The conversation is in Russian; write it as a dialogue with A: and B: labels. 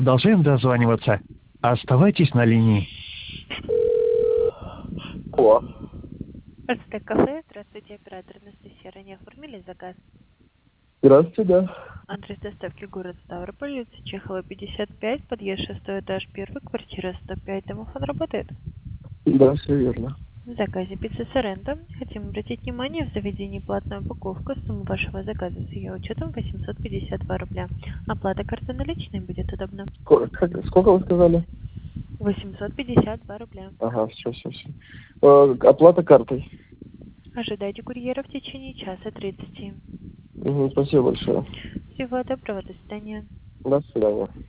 A: Продолжаем дозваниваться. Оставайтесь на линии.
B: О,
C: Альстек кафе. Здравствуйте, оператор Анастасия. Ранее оформили заказ.
B: здравствуйте, да.
C: Адрес доставки город Ставрополь, улица Чехова, 55, подъезд 6 этаж, 1, квартира 105. Домофон работает.
B: Да, все верно.
C: В заказе пицца Соренто. Хотим обратить внимание, в заведении платная упаковка. Сумма вашего заказа с ее учетом 852 рубля. Оплата карты наличной будет удобно.
B: Сколько вы сказали?
C: 852 рубля.
B: Ага, все. Оплата картой.
C: Ожидайте курьера в течение часа 30.
B: Спасибо большое.
C: Всего доброго, до свидания.
B: До свидания.